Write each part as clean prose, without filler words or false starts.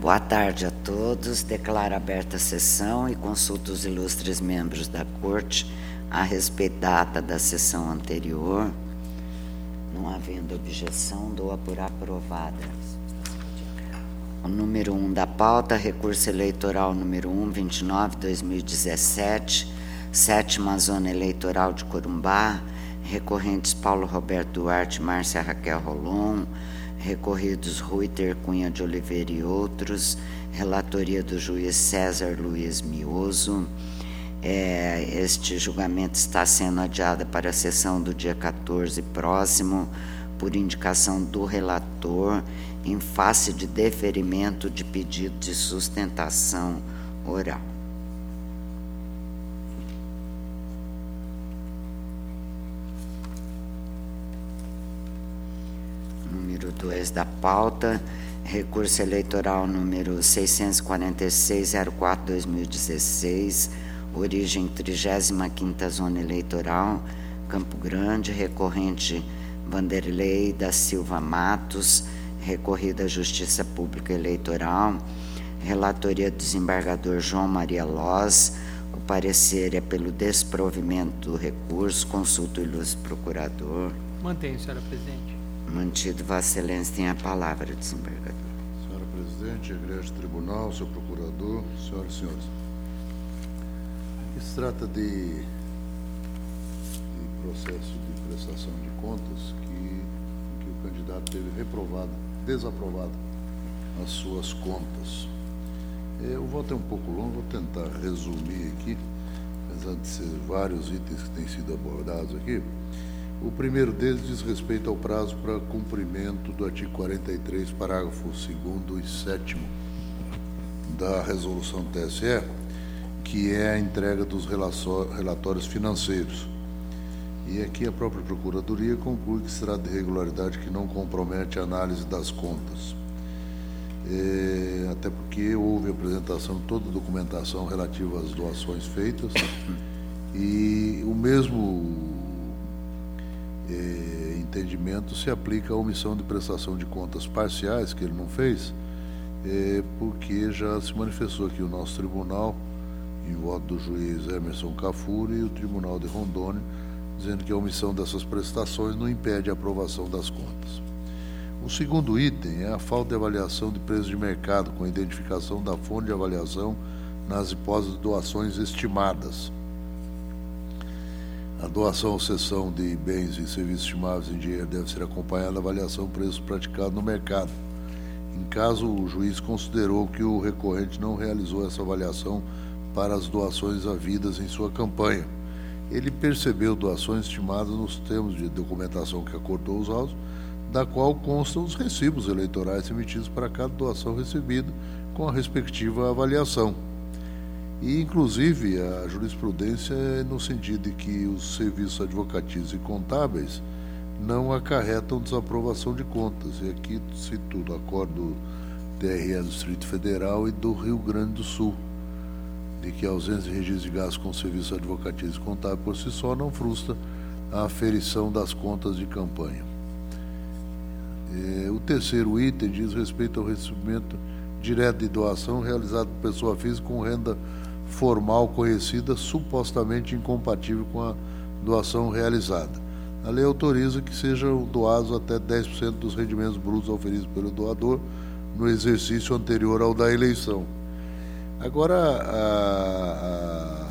Boa tarde a todos. Declaro aberta a sessão e consulto os ilustres membros da Corte a respeito da ata da sessão anterior. Não havendo objeção, dou-a por aprovada. O número 1 da pauta, recurso eleitoral número 129/2017, 7ª Zona Eleitoral de Corumbá, recorrentes Paulo Roberto Duarte e Márcia Raquel Rolon, recorridos Ruiter Cunha de Oliveira e outros, relatoria do juiz César Luiz Mioso. Este julgamento está sendo adiado para a sessão do dia 14 próximo, por indicação do relator, em face de deferimento de pedido de sustentação oral. Número 2 da pauta, recurso eleitoral número 646-04-2016, origem 35ª Zona Eleitoral, Campo Grande, recorrente Vanderlei da Silva Matos, recorrida à Justiça Pública Eleitoral, relatoria do desembargador João Maria Loz. O parecer é pelo desprovimento do recurso. Consulto o ilustre procurador. Mantenho, senhora presidente. Mantido. Vossa Excelência tem a palavra, desembargador. Senhora presidente, egrégio tribunal, senhor procurador, senhoras e senhores. Se trata de processo de prestação de contas que o candidato teve desaprovado as suas contas. O voto é um pouco longo, vou tentar resumir aqui, apesar de ser vários itens que têm sido abordados aqui. O primeiro deles diz respeito ao prazo para cumprimento do artigo 43, parágrafo 2º e 7º da resolução TSE, que é a entrega dos relatórios financeiros. E aqui a própria Procuradoria conclui que se trata de irregularidade que não compromete a análise das contas. Até porque houve apresentação de toda a documentação relativa às doações feitas e o mesmo entendimento se aplica à omissão de prestação de contas parciais, que ele não fez, porque já se manifestou aqui o nosso tribunal, em voto do juiz Emerson Cafuri, e o Tribunal de Rondônia, dizendo que a omissão dessas prestações não impede a aprovação das contas. O segundo item é a falta de avaliação de preço de mercado, com a identificação da fonte de avaliação nas hipóteses de doações estimadas. A doação ou cessão de bens e serviços estimáveis em dinheiro deve ser acompanhada da avaliação do preço praticado no mercado. Em caso o juiz considerou que o recorrente não realizou essa avaliação para as doações havidas em sua campanha. Ele percebeu doações estimadas nos termos de documentação que acordou os autos, da qual constam os recibos eleitorais emitidos para cada doação recebida, com a respectiva avaliação. E, inclusive, a jurisprudência é no sentido de que os serviços advocatícios e contábeis não acarretam desaprovação de contas. E aqui cito o acordo TRE do Distrito Federal e do Rio Grande do Sul, de que a ausência de registro de gastos com serviços advocatícios e contábeis por si só não frustra a aferição das contas de campanha. O terceiro item diz respeito ao recebimento direto de doação realizado por pessoa física com renda formal conhecida, supostamente incompatível com a doação realizada. A lei autoriza que sejam doados até 10% dos rendimentos brutos oferidos pelo doador no exercício anterior ao da eleição. Agora,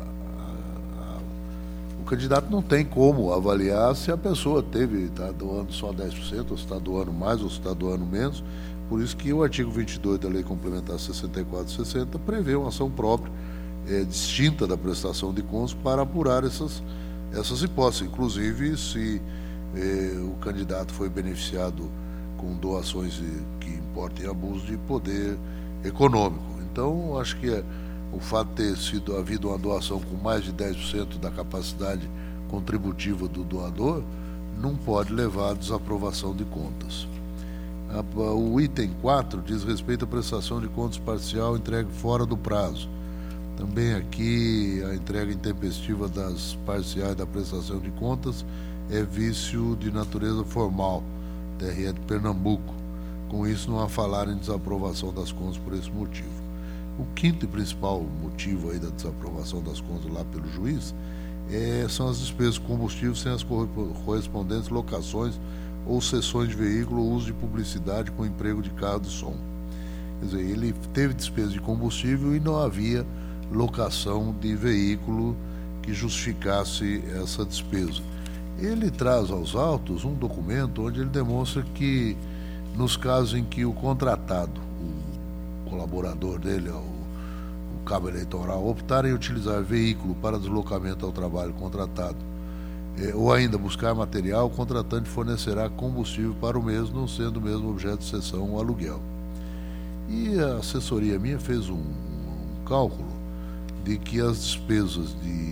o candidato não tem como avaliar se a pessoa está doando só 10%, ou se está doando mais, ou se está doando menos. Por isso que o artigo 22 da Lei Complementar 64/60 prevê uma ação própria, distinta da prestação de contas, para apurar essas hipóteses. Inclusive, se o candidato foi beneficiado com doações que importem abuso de poder econômico. Então, acho que o fato de ter havido uma doação com mais de 10% da capacidade contributiva do doador não pode levar à desaprovação de contas. O item 4 diz respeito à prestação de contas parcial entregue fora do prazo. Também aqui a entrega intempestiva das parciais da prestação de contas é vício de natureza formal, TRE de Pernambuco. Com isso, não há falar em desaprovação das contas por esse motivo. O quinto e principal motivo aí da desaprovação das contas lá pelo juiz são as despesas com combustível sem as correspondentes locações ou cessões de veículo ou uso de publicidade com emprego de carro de som. Quer dizer, ele teve despesa de combustível e não havia locação de veículo que justificasse essa despesa. Ele traz aos autos um documento onde ele demonstra que, nos casos em que o contratado, o colaborador dele, o cabo eleitoral, optarem em utilizar veículo para deslocamento ao trabalho contratado, ou ainda buscar material, o contratante fornecerá combustível para o mesmo, não sendo o mesmo objeto de cessão ou aluguel. E a assessoria minha fez um cálculo de que as despesas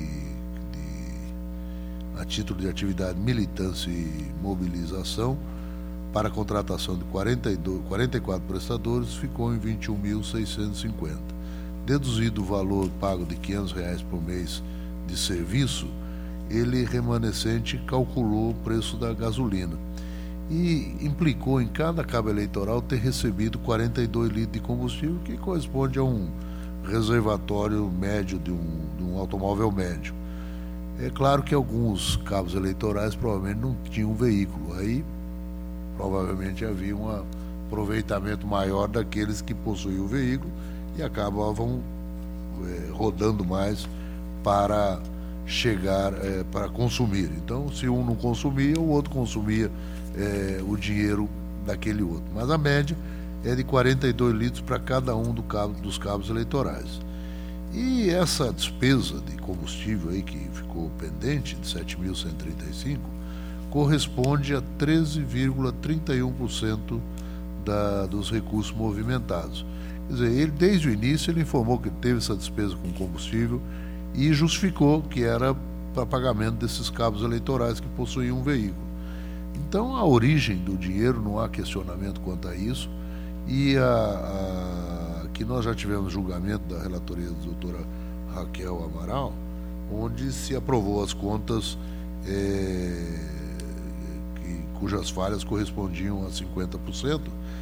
a título de atividade militância e mobilização para a contratação de 44 prestadores ficou em R$ 21.650. Deduzido o valor pago de R$ 500 por mês de serviço, ele remanescente calculou o preço da gasolina e implicou em cada cabo eleitoral ter recebido 42 litros de combustível, que corresponde a um reservatório médio de um automóvel médio. É claro que alguns cabos eleitorais provavelmente não tinham veículo, aí provavelmente havia um aproveitamento maior daqueles que possuíam o veículo e acabavam rodando mais para chegar, para consumir. Então, se um não consumia, o outro consumia o dinheiro daquele outro. Mas a média é de 42 litros para cada um dos cabos eleitorais. E essa despesa de combustível aí que ficou pendente, de 7.135, corresponde a 13,31% dos recursos movimentados. Quer dizer, ele, desde o início, ele informou que teve essa despesa com combustível e justificou que era para pagamento desses cabos eleitorais que possuíam um veículo. Então, a origem do dinheiro, não há questionamento quanto a isso, e que nós já tivemos julgamento da relatoria da doutora Raquel Amaral, onde se aprovou as contas cujas falhas correspondiam a 50%,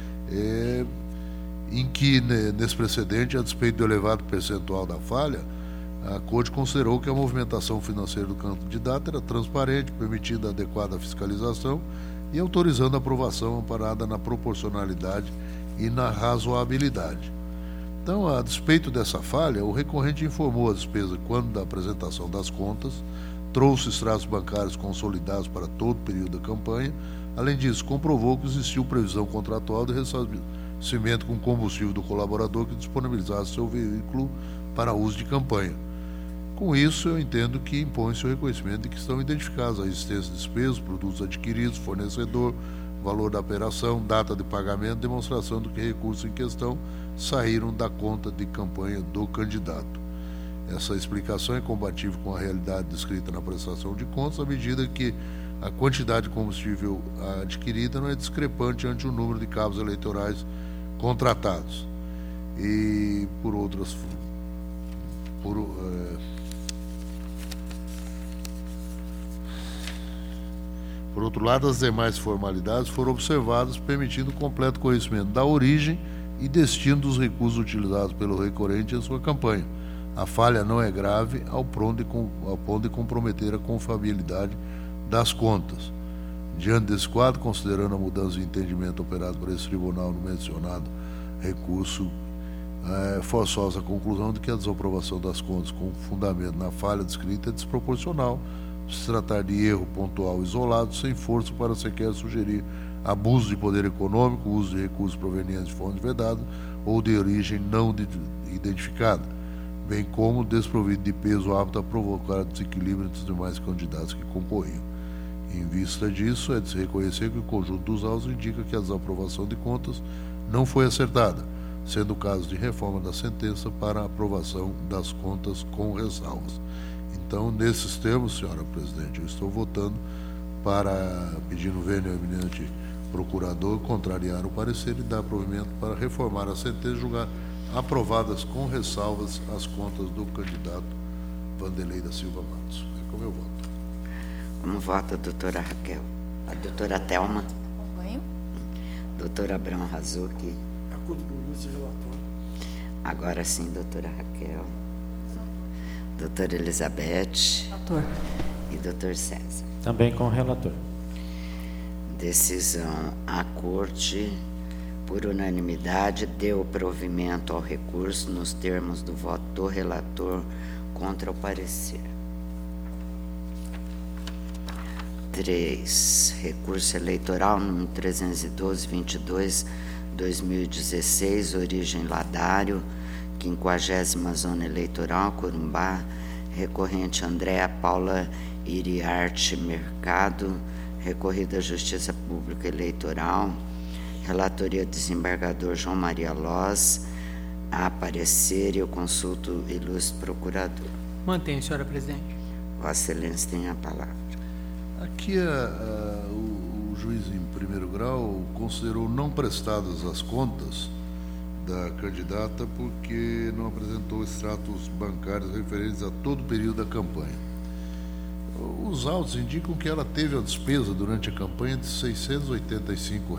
em que, nesse precedente, a despeito do elevado percentual da falha, a Corte considerou que a movimentação financeira do candidato era transparente, permitindo a adequada fiscalização e autorizando a aprovação amparada na proporcionalidade e na razoabilidade. Então, a despeito dessa falha, o recorrente informou a despesa quando da apresentação das contas, trouxe extratos bancários consolidados para todo o período da campanha. Além disso, comprovou que existiu previsão contratual de ressarcimento com combustível do colaborador que disponibilizasse seu veículo para uso de campanha. Com isso, eu entendo que impõe-se o reconhecimento de que estão identificadas a existência de despesas, produtos adquiridos, fornecedor, valor da operação, data de pagamento, demonstração do que recursos em questão saíram da conta de campanha do candidato. Essa explicação é compatível com a realidade descrita na prestação de contas, à medida que a quantidade de combustível adquirida não é discrepante ante o número de cabos eleitorais contratados. E por outro lado, as demais formalidades foram observadas, permitindo o completo conhecimento da origem e destino dos recursos utilizados pelo recorrente em sua campanha. A falha não é grave ao ponto de comprometer a confiabilidade das contas. Diante desse quadro, considerando a mudança de entendimento operada por esse tribunal no mencionado recurso, forçosa a conclusão de que a desaprovação das contas com fundamento na falha descrita é desproporcional, se tratar de erro pontual isolado, sem força para sequer sugerir abuso de poder econômico, uso de recursos provenientes de fontes vedadas ou de origem não identificada, bem como desprovido de peso apto a provocar desequilíbrio entre os demais candidatos que concorriam. Em vista disso, é de se reconhecer que o conjunto dos autos indica que a desaprovação de contas não foi acertada, sendo o caso de reforma da sentença para a aprovação das contas com ressalvas. Então, nesses termos, senhora presidente, eu estou votando pedindo vênia ao eminente procurador contrariar o parecer e dar provimento para reformar a sentença e julgar aprovadas com ressalvas as contas do candidato Vanderlei da Silva Matos. É como eu voto. Como vota a doutora Raquel? A doutora Thelma? Acompanho. Doutor Abrão Razucchi. Acordo com o vice-relator. Agora sim, doutora Raquel. Doutora Elizabeth. Relator. E doutor César. Também com o relator. Decisão: a Corte, por unanimidade, deu provimento ao recurso nos termos do voto do relator contra o parecer. 3. Recurso eleitoral número 312-22/2016, origem Ladário, 50ª Zona Eleitoral, Corumbá, recorrente Andréa Paula Iriarte Mercado, recorrida à Justiça Pública Eleitoral, relatoria do desembargador João Maria Loz, a parecer, e eu consulto o ilustre procurador. Mantenho, senhora presidente. Vossa Excelência tem a palavra. Aqui o juiz em primeiro grau considerou não prestadas as contas da candidata porque não apresentou extratos bancários referentes a todo o período da campanha. Os autos indicam que ela teve a despesa durante a campanha de R$ 685,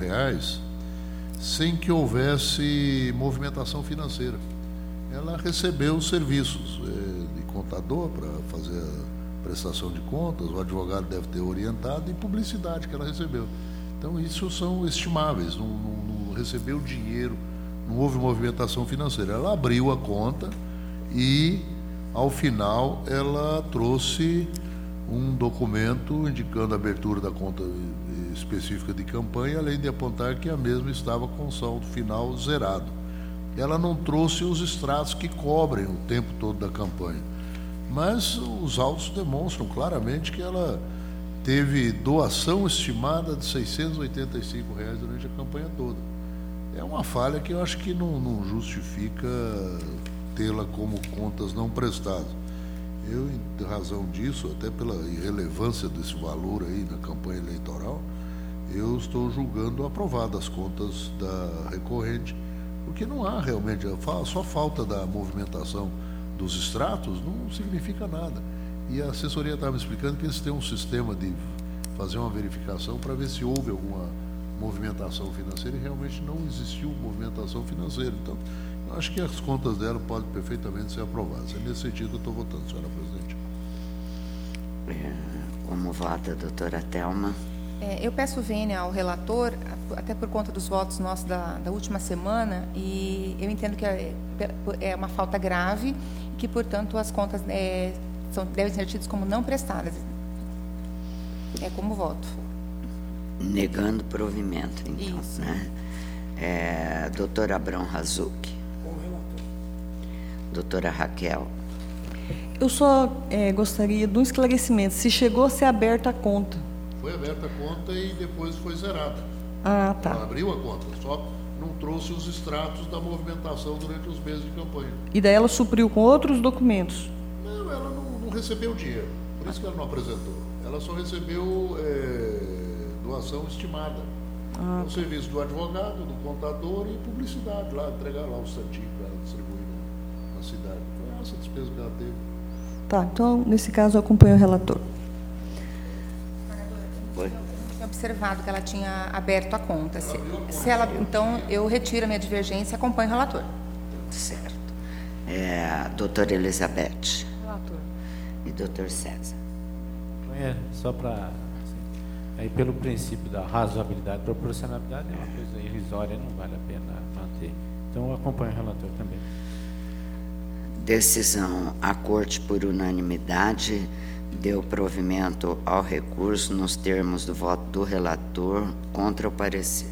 sem que houvesse movimentação financeira. Ela recebeu serviços de contador para fazer a prestação de contas, o advogado deve ter orientado, e publicidade que ela recebeu. Então, isso são estimáveis, não recebeu dinheiro, não houve movimentação financeira. Ela abriu a conta e, ao final, ela trouxe um documento indicando a abertura da conta específica de campanha, além de apontar que a mesma estava com saldo final zerado. Ela não trouxe os extratos que cobrem o tempo todo da campanha, mas os autos demonstram claramente que ela teve doação estimada de R$ 685 durante a campanha toda. É uma falha que eu acho que não justifica tê-la como contas não prestadas. Eu, em razão disso, até pela irrelevância desse valor aí na campanha eleitoral, eu estou julgando aprovadas as contas da recorrente, porque não há realmente, só falta da movimentação dos extratos não significa nada. E a assessoria estava me explicando que eles têm um sistema de fazer uma verificação para ver se houve alguma movimentação financeira, e realmente não existiu movimentação financeira. Então, eu acho que as contas dela podem perfeitamente ser aprovadas. É nesse sentido que eu estou votando, senhora presidente. Como vota a doutora Thelma? Eu peço vênia ao relator, até por conta dos votos nossos da última semana, e eu entendo que é uma falta grave, e que, portanto, as contas devem ser tidas como não prestadas. É como voto. Negando provimento, então. Isso. Né? Doutor Abrão Razucchi. Com o relator. Doutora Raquel. Eu só gostaria de um esclarecimento. Se chegou a ser aberta a conta. Foi aberta a conta e depois foi zerada. Ah, tá. Ela abriu a conta, só não trouxe os extratos da movimentação durante os meses de campanha. E daí ela supriu com outros documentos? Não, ela não recebeu dinheiro, por isso que ela não apresentou. Ela só recebeu doação estimada. O serviço do advogado, do contador e publicidade, lá, entregar lá o santinho para ela distribuir na cidade. Foi essa despesa que ela teve. Tá, então, nesse caso, eu acompanho o relator. Oi? Tinha observado que ela tinha aberto a conta. Então, eu retiro a minha divergência e acompanho o relator. Certo. Doutora Elizabeth. Relator. E doutor César. Só para... aí, pelo princípio da razoabilidade e proporcionalidade, é uma coisa irrisória, não vale a pena manter. Então, eu acompanho o relator também. Decisão: a Corte, por unanimidade, deu provimento ao recurso nos termos do voto do relator contra o parecer.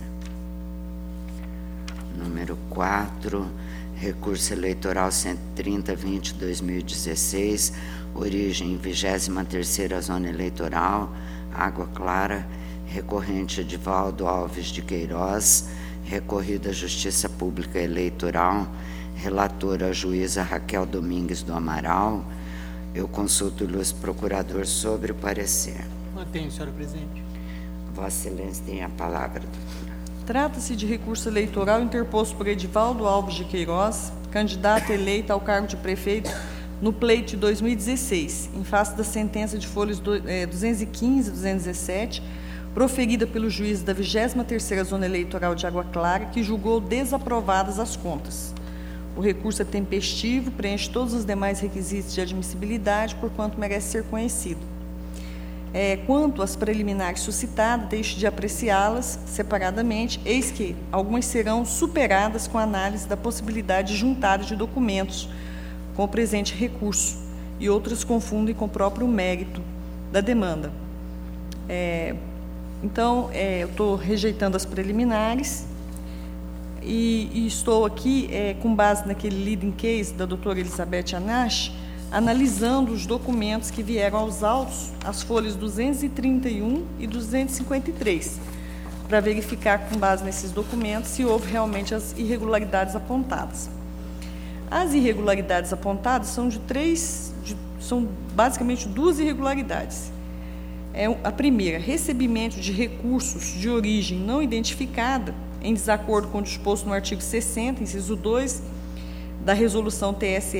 Número 4, recurso eleitoral 130-20/2016, origem 23ª Zona Eleitoral, Água Clara, recorrente Edivaldo Alves de Queiroz, recorrida à Justiça Pública Eleitoral, relatora a juíza Raquel Domingues do Amaral. Eu consulto o ilustre procurador sobre o parecer. Mantenho, senhora presidente. Vossa Excelência tem a palavra, doutora. Trata-se de recurso eleitoral interposto por Edivaldo Alves de Queiroz, candidato eleito ao cargo de prefeito no pleito de 2016, em face da sentença de folhas 215 e 217, proferida pelo juiz da 23ª Zona Eleitoral de Água Clara, que julgou desaprovadas as contas. O recurso é tempestivo, preenche todos os demais requisitos de admissibilidade, porquanto merece ser conhecido. Quanto às preliminares suscitadas, deixo de apreciá-las separadamente, eis que algumas serão superadas com análise da possibilidade de juntada de documentos com o presente recurso, e outras confundem com o próprio mérito da demanda. Então, eu estou rejeitando as preliminares e estou aqui, com base naquele leading case da doutora Elizabeth Anache, analisando os documentos que vieram aos autos, as folhas 231 e 253, para verificar, com base nesses documentos, se houve realmente as irregularidades apontadas. As irregularidades apontadas são basicamente duas irregularidades. A primeira, recebimento de recursos de origem não identificada, em desacordo com o disposto no artigo 60, inciso 2, da Resolução TSE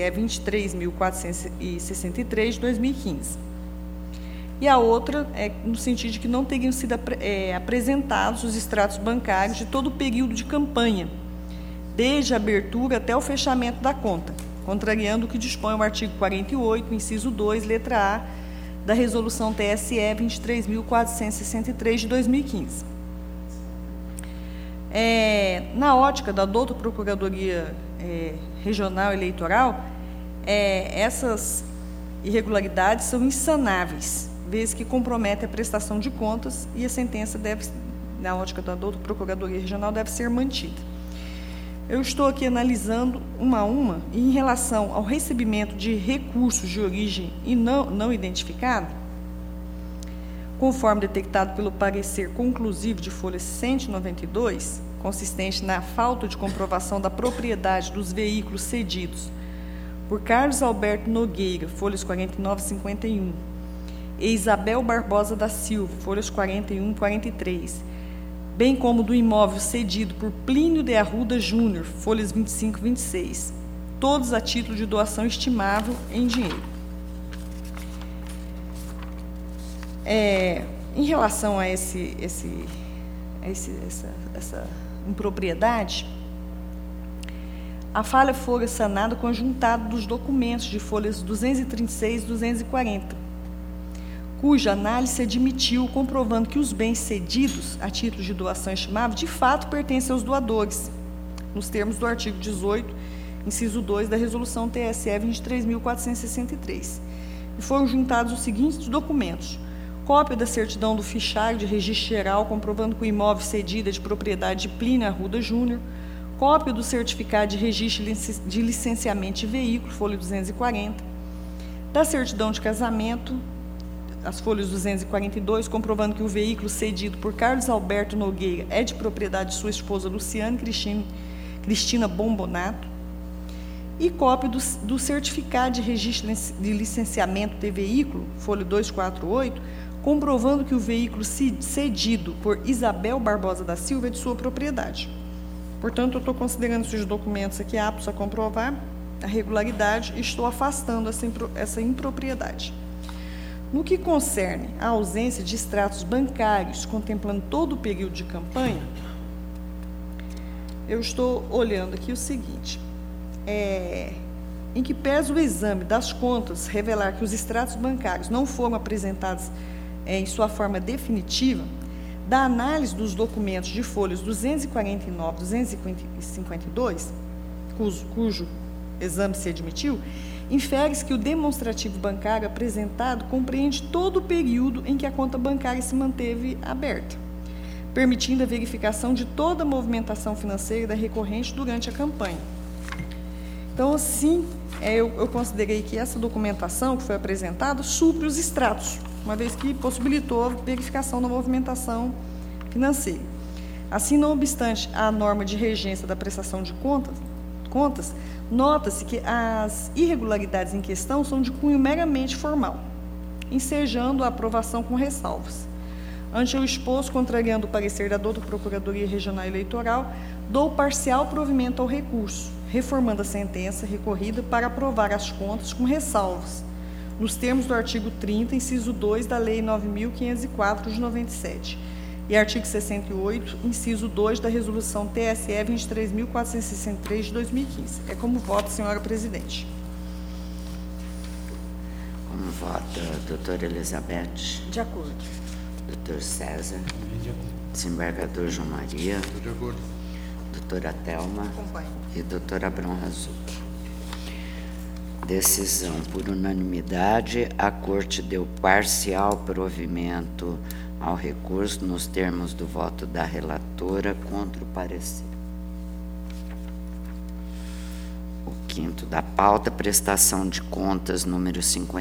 23.463, de 2015. E a outra é no sentido de que não teriam sido apresentados os extratos bancários de todo o período de campanha, desde a abertura até o fechamento da conta, contrariando o que dispõe o artigo 48, inciso 2, letra A, da Resolução TSE 23.463, de 2015. Na ótica da douta Procuradoria Regional Eleitoral, essas irregularidades são insanáveis, vez que comprometem a prestação de contas, e a sentença deve, na ótica da douta Procuradoria Regional, deve ser mantida. Eu estou aqui analisando uma a uma, e em relação ao recebimento de recursos de origem e não identificado, conforme detectado pelo parecer conclusivo de folha 192, consistente na falta de comprovação da propriedade dos veículos cedidos por Carlos Alberto Nogueira, folhas 49 e 51, e Isabel Barbosa da Silva, folhas 41 e 43, bem como do imóvel cedido por Plínio de Arruda Júnior, folhas 25 e 26, todos a título de doação estimável em dinheiro. Em relação a essa impropriedade, a falha foi sanada com o juntado dos documentos de folhas 236 e 240, cuja análise admitiu, comprovando que os bens cedidos a título de doação estimável de fato pertencem aos doadores, nos termos do artigo 18, inciso 2 da Resolução TSE 23.463. E foram juntados os seguintes documentos: cópia da certidão do fichário de registro geral, comprovando que o imóvel cedido é de propriedade de Plínio Arruda Júnior, cópia do certificado de registro de licenciamento de veículo, folha 240, da certidão de casamento, as folhas 242, comprovando que o veículo cedido por Carlos Alberto Nogueira é de propriedade de sua esposa Luciane Cristina Bombonato, e cópia do certificado de registro de licenciamento de veículo, folha 248, comprovando que o veículo cedido por Isabel Barbosa da Silva é de sua propriedade. Portanto, eu estou considerando esses documentos aqui aptos a comprovar a regularidade e estou afastando essa impropriedade. No que concerne à ausência de extratos bancários contemplando todo o período de campanha, eu estou olhando aqui o seguinte: em que pese o exame das contas revelar que os extratos bancários não foram apresentados em sua forma definitiva, da análise dos documentos de folhas 249 e 252, cujo exame se admitiu, infere-se que o demonstrativo bancário apresentado compreende todo o período em que a conta bancária se manteve aberta, permitindo a verificação de toda a movimentação financeira da recorrente durante a campanha. Então, assim, eu considerei que essa documentação que foi apresentada supre os extratos, uma vez que possibilitou a verificação da movimentação financeira. Assim, não obstante a norma de regência da prestação de contas, nota-se que as irregularidades em questão são de cunho meramente formal, ensejando a aprovação com ressalvas. Ante o exposto, contrariando o parecer da douta Procuradoria Regional Eleitoral, dou parcial provimento ao recurso, reformando a sentença recorrida para aprovar as contas com ressalvas, nos termos do artigo 30, inciso 2 da Lei 9.504 de 97, e artigo 68, inciso 2 da Resolução TSE 23.463 de 2015. É como vota, senhora presidente. Como vota a doutora Elizabeth? De acordo. Doutor César? De acordo. Desembargador João Maria? Estou de acordo. Doutora Thelma? Acompanho. E doutora Abrão Razul. Decisão por unanimidade, a Corte deu parcial provimento ao recurso nos termos do voto da relatora contra o parecer. O quinto da pauta, prestação de contas número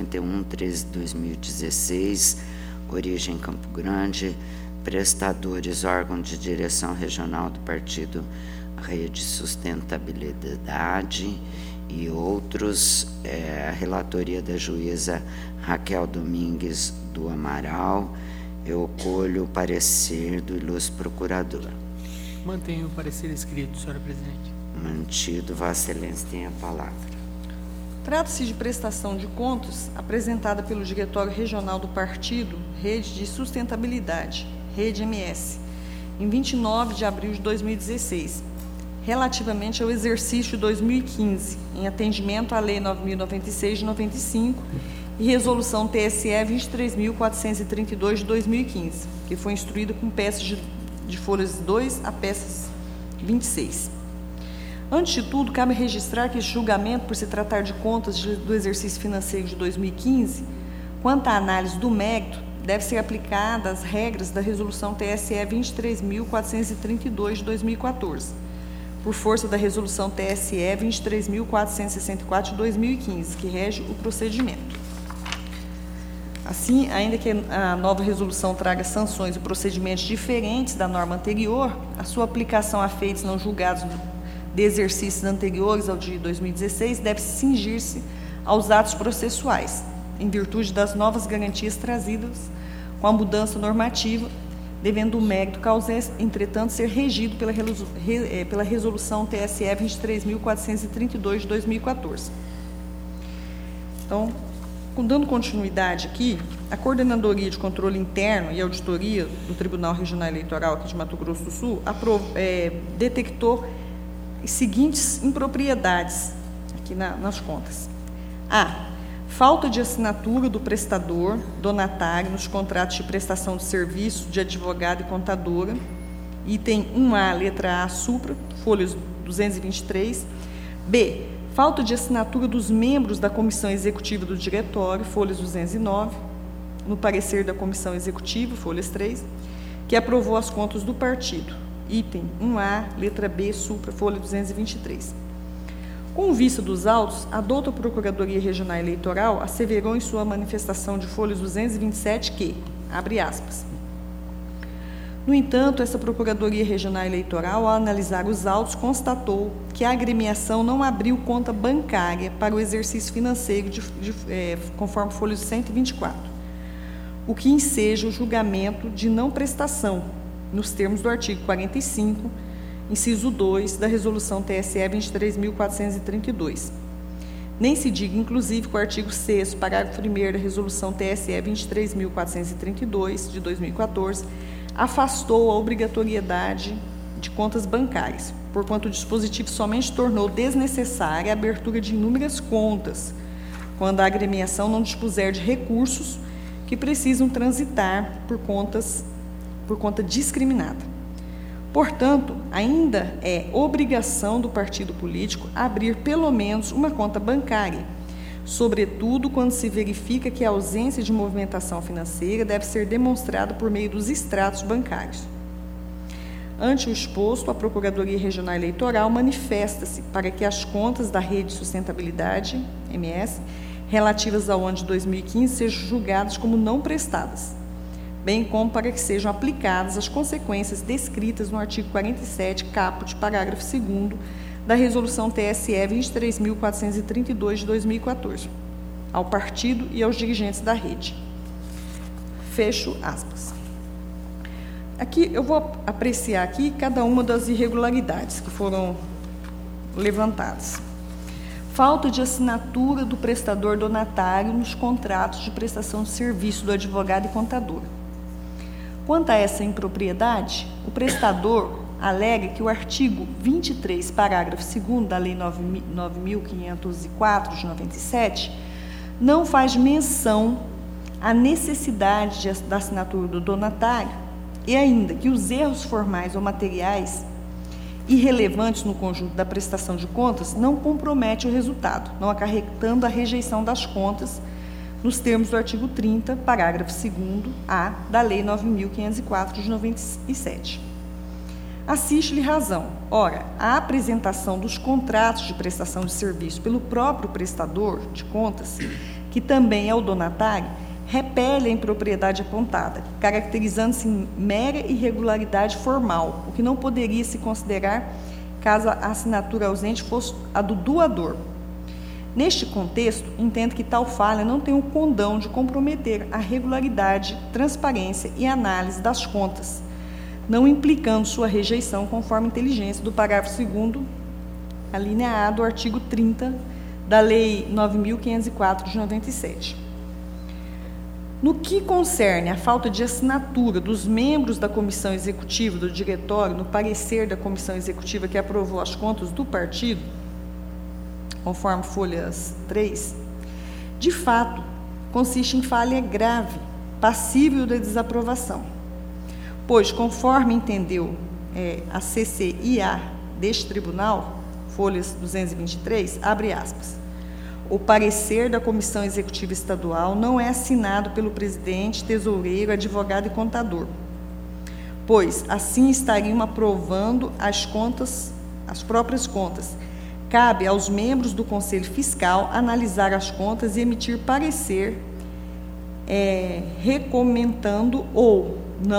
51/13/2016, origem Campo Grande, prestadores, órgão de direção regional do Partido Rede Sustentabilidade e outros, a relatoria da juíza Raquel Domingues do Amaral. Eu colho o parecer do ilustre procurador. Mantenho o parecer escrito, senhora presidente. Mantido. Vossa Excelência tem a palavra. Trata-se de prestação de contas apresentada pelo Diretório Regional do Partido Rede de Sustentabilidade, Rede MS, em 29 de abril de 2016, relativamente ao exercício 2015, em atendimento à Lei 9.096 de 95 e Resolução TSE 23.432 de 2015, que foi instruída com peças de folhas 2 a peças 26. Antes de tudo, cabe registrar que esse julgamento, por se tratar de contas do exercício financeiro de 2015, quanto à análise do mérito, deve ser aplicada as regras da Resolução TSE 23.432 de 2014, por força da Resolução TSE 23.464 de 2015, que rege o procedimento. Assim, ainda que a nova resolução traga sanções e procedimentos diferentes da norma anterior, a sua aplicação a feitos não julgados de exercícios anteriores ao de 2016 deve cingir-se aos atos processuais, em virtude das novas garantias trazidas com a mudança normativa, devendo o mérito causal, entretanto, ser regido pela Resolução TSE 23.432 de 2014. Então, dando continuidade aqui, a Coordenadoria de Controle Interno e Auditoria do Tribunal Regional Eleitoral aqui de Mato Grosso do Sul detectou as seguintes impropriedades aqui nas contas. A. Falta de assinatura do prestador, donatário, nos contratos de prestação de serviço de advogado e contadora, item 1A, letra A, supra, folhas 223. B. Falta de assinatura dos membros da Comissão Executiva do Diretório, folhas 209, no parecer da Comissão Executiva, folhas 3, que aprovou as contas do partido, item 1A, letra B, supra, folha 223. Com vista dos autos, a douta Procuradoria Regional Eleitoral asseverou em sua manifestação de folhas 227 que, abre aspas, no entanto, essa Procuradoria Regional Eleitoral, ao analisar os autos, constatou que a agremiação não abriu conta bancária para o exercício financeiro conforme folha 124, o que enseja o julgamento de não prestação, nos termos do artigo 45, inciso 2 da Resolução TSE 23.432. Nem se diga, inclusive, que o artigo 6º, parágrafo 1º da Resolução TSE 23.432, de 2014, afastou a obrigatoriedade de contas bancárias, porquanto o dispositivo somente tornou desnecessária a abertura de inúmeras contas, quando a agremiação não dispuser de recursos que precisam transitar por conta discriminada. Portanto, ainda é obrigação do partido político abrir pelo menos uma conta bancária, sobretudo quando se verifica que a ausência de movimentação financeira deve ser demonstrada por meio dos extratos bancários. Ante o exposto, a Procuradoria Regional Eleitoral manifesta-se para que as contas da Rede de Sustentabilidade, MS, relativas ao ano de 2015, sejam julgadas como não prestadas, bem como para que sejam aplicadas as consequências descritas no artigo 47, caput, parágrafo 2º, da Resolução TSE 23.432 de 2014, ao partido e aos dirigentes da rede. Fecho aspas. Aqui, eu vou apreciar aqui cada uma das irregularidades que foram levantadas. Falta de assinatura do prestador donatário nos contratos de prestação de serviço do advogado e contador. Quanto a essa impropriedade, o prestador alega que o artigo 23, parágrafo 2º da Lei 9.504, de 97, não faz menção à necessidade da assinatura do donatário e ainda que os erros formais ou materiais irrelevantes no conjunto da prestação de contas não comprometem o resultado, não acarretando a rejeição das contas nos termos do artigo 30, parágrafo 2º-A da Lei 9.504, de 97. Assiste-lhe razão. Ora, a apresentação dos contratos de prestação de serviço pelo próprio prestador de contas, que também é o donatário, repele a impropriedade apontada, caracterizando-se em mera irregularidade formal, o que não poderia se considerar caso a assinatura ausente fosse a do doador. Neste contexto, entendo que tal falha não tem o condão de comprometer a regularidade, transparência e análise das contas, não implicando sua rejeição conforme a inteligência do parágrafo 2º, a linha A do artigo 30 da Lei 9.504, de 97. No que concerne à falta de assinatura dos membros da comissão executiva do diretório no parecer da comissão executiva que aprovou as contas do partido, conforme folhas 3, de fato, consiste em falha grave, passível de desaprovação, pois, conforme entendeu a CCIA deste tribunal, folhas 223, abre aspas, o parecer da Comissão Executiva Estadual não é assinado pelo presidente, tesoureiro, advogado e contador, pois assim estariam aprovando as próprias contas. Cabe aos membros do Conselho Fiscal analisar as contas e emitir parecer recomendando ou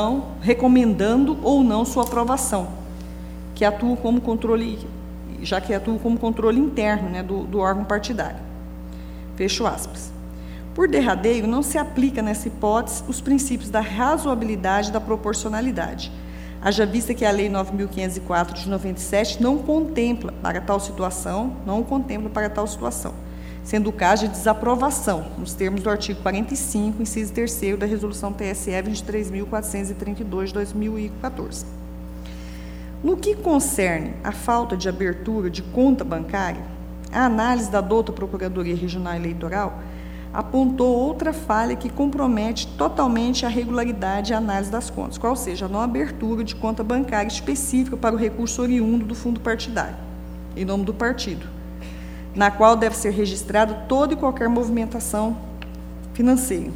não sua aprovação, que atua como controle, já que atua como controle interno, né, do órgão partidário. Fecho aspas. Por derradeiro, não se aplica nessa hipótese os princípios da razoabilidade e da proporcionalidade, haja vista que a Lei 9.504, de 97, não contempla para tal situação, sendo o caso de desaprovação, nos termos do artigo 45, inciso 3º da Resolução TSE 23.432, de 2014. No que concerne à falta de abertura de conta bancária, a análise da douta Procuradoria Regional Eleitoral apontou outra falha que compromete totalmente a regularidade e a análise das contas, qual seja, a não abertura de conta bancária específica para o recurso oriundo do fundo partidário, em nome do partido, na qual deve ser registrada toda e qualquer movimentação financeira.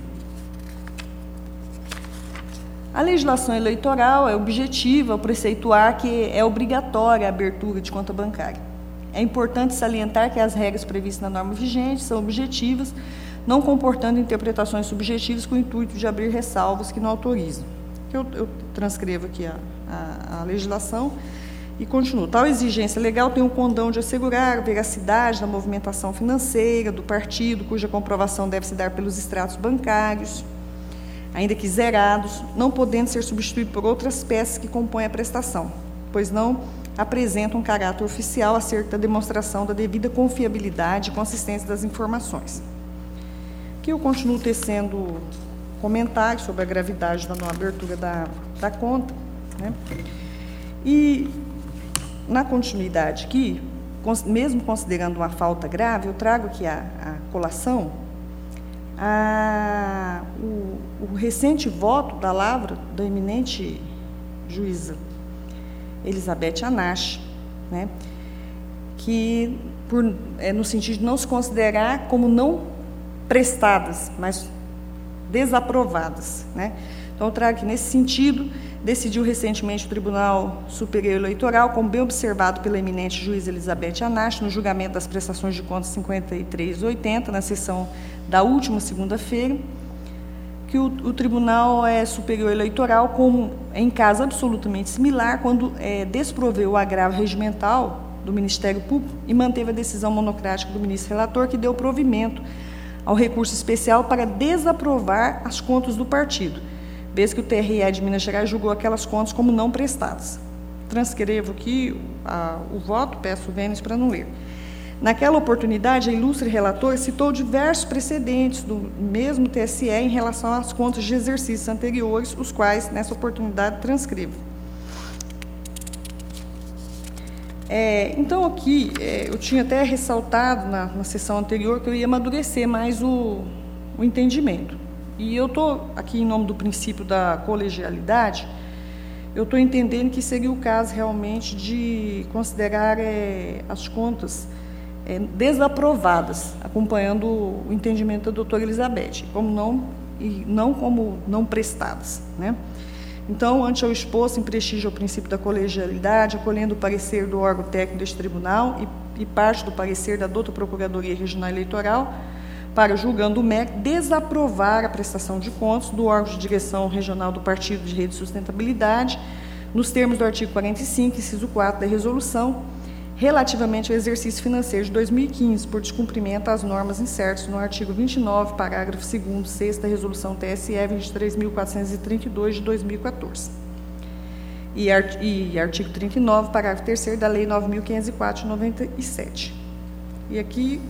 A legislação eleitoral é objetiva ao preceituar que é obrigatória a abertura de conta bancária. É importante salientar que as regras previstas na norma vigente são objetivas, não comportando interpretações subjetivas com o intuito de abrir ressalvas que não autorizam. Eu transcrevo aqui a legislação e continuo. Tal exigência legal tem o condão de assegurar a veracidade da movimentação financeira do partido, cuja comprovação deve se dar pelos extratos bancários, ainda que zerados, não podendo ser substituído por outras peças que compõem a prestação, pois não apresentam um caráter oficial acerca da demonstração da devida confiabilidade e consistência das informações. Aqui eu continuo tecendo comentários sobre a gravidade da não abertura da conta, né? E, na continuidade aqui, mesmo considerando uma falta grave, eu trago aqui a colação o recente voto da lavra da eminente juíza Elizabeth Anache, né, que, no sentido de não se considerar como não prestadas, mas desaprovadas, né? Então, eu trago que, nesse sentido, decidiu recentemente o Tribunal Superior Eleitoral, como bem observado pela eminente juíza Elizabeth Anache, no julgamento das prestações de contas 5380, na sessão da última segunda-feira, que o Tribunal Superior Eleitoral, como em caso absolutamente similar, quando desproveu o agravo regimental do Ministério Público e manteve a decisão monocrática do ministro relator, que deu provimento ao recurso especial para desaprovar as contas do partido, vez que o TRE de Minas Gerais julgou aquelas contas como não prestadas. Transcrevo aqui o voto, peço o vênus para não ler. Naquela oportunidade, a ilustre relatora citou diversos precedentes do mesmo TSE em relação às contas de exercícios anteriores, os quais, nessa oportunidade, transcrevo. Então, aqui, eu tinha até ressaltado na sessão anterior que eu ia amadurecer mais o entendimento. E eu estou aqui, em nome do princípio da colegialidade, eu estou entendendo que seria o caso realmente de considerar as contas desaprovadas, acompanhando o entendimento da doutora Elizabeth, não como não prestadas, né? Então, ante ao exposto em prestígio ao princípio da colegialidade, acolhendo o parecer do órgão técnico deste tribunal e parte do parecer da douta Procuradoria Regional Eleitoral, para, julgando o MEC, desaprovar a prestação de contas do órgão de direção regional do Partido de Rede de Sustentabilidade, nos termos do artigo 45, inciso 4 da resolução, relativamente ao exercício financeiro de 2015, por descumprimento às normas incertas no artigo 29, parágrafo 2º, 6º da resolução TSE 23.432 de 2014. E artigo 39, parágrafo 3º da Lei 9.504 de 97. E aqui,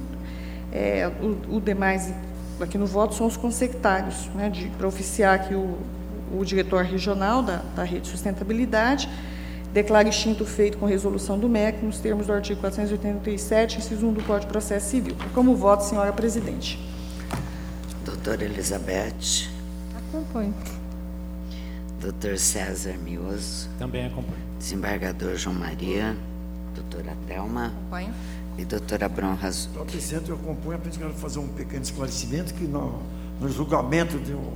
o demais, aqui no voto, são os consectários, né, para oficiar aqui o diretor regional da Rede de Sustentabilidade, declara extinto o feito com resolução do MEC, nos termos do artigo 487, inciso 1 do Código de Processo Civil. Como voto, senhora presidente. Doutora Elizabeth. Acompanho. Doutor César Mioso. Também acompanho. Desembargador João Maria. Doutora Thelma. Acompanho. E doutora Bron Razul. Senhor presidente, eu acompanho, apenas quero fazer um pequeno esclarecimento, que no julgamento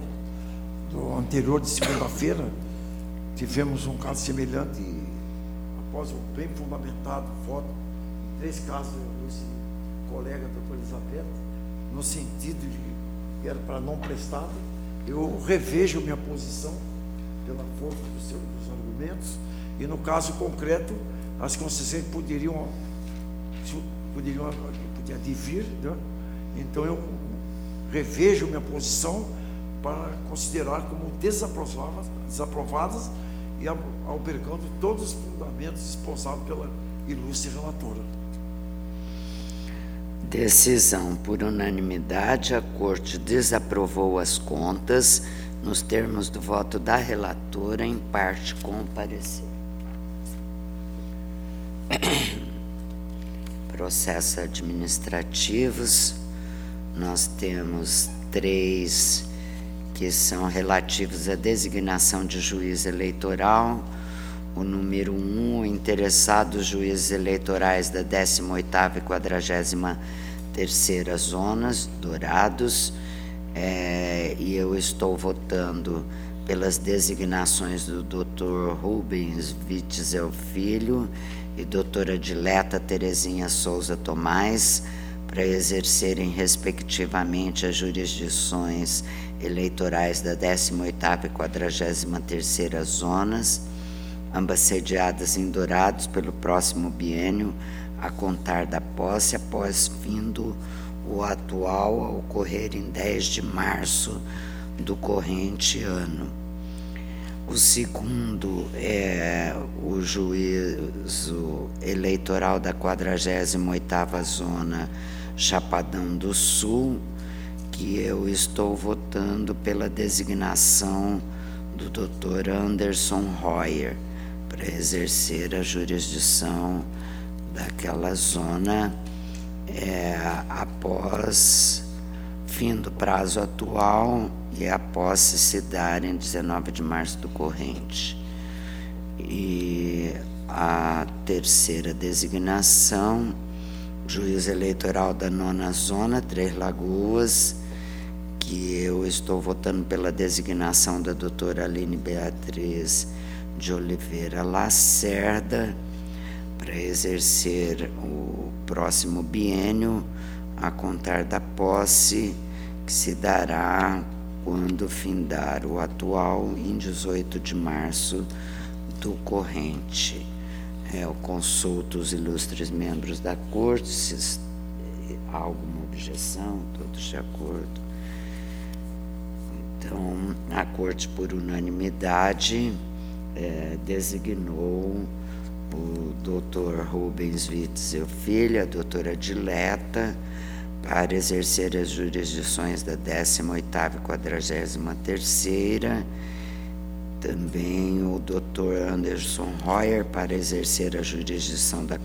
do anterior de segunda-feira, tivemos um caso semelhante e, após um bem fundamentado voto, em 3 casos, eu colega, doutora Elizabeth, no sentido de que era para não prestado, eu revejo minha posição pela força dos argumentos e, no caso concreto, as concessões poderiam advir, né? Então eu revejo minha posição para considerar como desaprovadas e albergando todos os fundamentos esposados pela ilustre relatora. Decisão por unanimidade, a Corte desaprovou as contas nos termos do voto da relatora, em parte com o parecer. Processos administrativos, nós temos 3 que são relativos à designação de juiz eleitoral. O número 1, o interessado os juízes eleitorais da 18ª e 43ª zonas, Dourados, e eu estou votando pelas designações do Dr. Rubens Witzel Filho e doutora Dileta Terezinha Souza Tomás, para exercerem, respectivamente, as jurisdições eleitorais da 18ª e 43ª zonas, ambas sediadas em Dourados, pelo próximo biênio, a contar da posse, após findo o atual, a ocorrer em 10 de março do corrente ano. O segundo é o juízo eleitoral da 48ª zona, Chapadão do Sul, que eu estou votando pela designação do Dr. Anderson Royer para exercer a jurisdição daquela zona após fim do prazo atual e a posse se dar em 19 de março do corrente. E a terceira designação, juiz eleitoral da 9ª zona, Três Lagoas, que eu estou votando pela designação da doutora Aline Beatriz de Oliveira Lacerda para exercer o próximo biênio a contar da posse, que se dará quando findar o atual em 18 de março do corrente. Eu consulto os ilustres membros da Corte, se há alguma objeção, todos de acordo. Então, a Corte, por unanimidade, designou o doutor Rubens Witzel Filho, a doutora Dileta, para exercer as jurisdições da 18ª e 43ª. Também o doutor Anderson Royer, para exercer a jurisdição da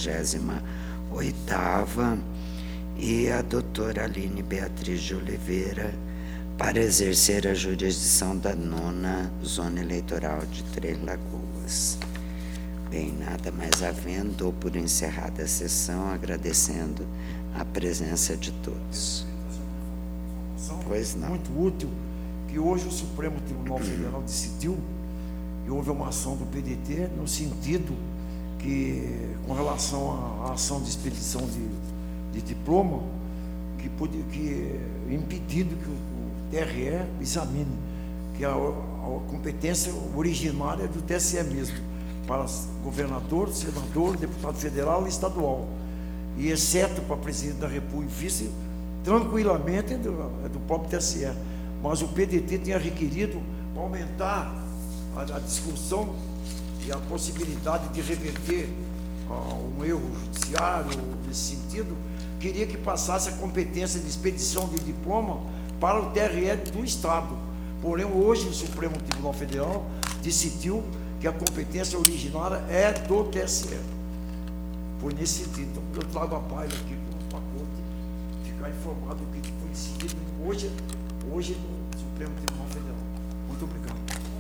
48ª. E a doutora Aline Beatriz de Oliveira, para exercer a jurisdição da 9ª Zona Eleitoral de Três Lagoas. Bem, nada mais havendo, dou por encerrada a sessão, agradecendo a presença de todos. Pois não. Muito útil, que hoje o Supremo Tribunal Federal decidiu que houve uma ação do PDT no sentido que, com relação à ação de expedição de diploma, que impedido que o TRE examine, que a competência originária do TSE mesmo, para governador, senador, deputado federal e estadual, e exceto para presidente da República e vice, tranquilamente é do próprio TSE. Mas o PDT tinha requerido aumentar a discussão e a possibilidade de reverter um erro judiciário nesse sentido. Queria que passasse a competência de expedição de diploma para o TRE do Estado. Porém, hoje o Supremo Tribunal Federal decidiu que a competência originária é do TSE. Foi nesse sentido. Então, eu trago a paz aqui para a corte, ficar informado do que foi decidido hoje no Supremo Tribunal Federal. Muito obrigado.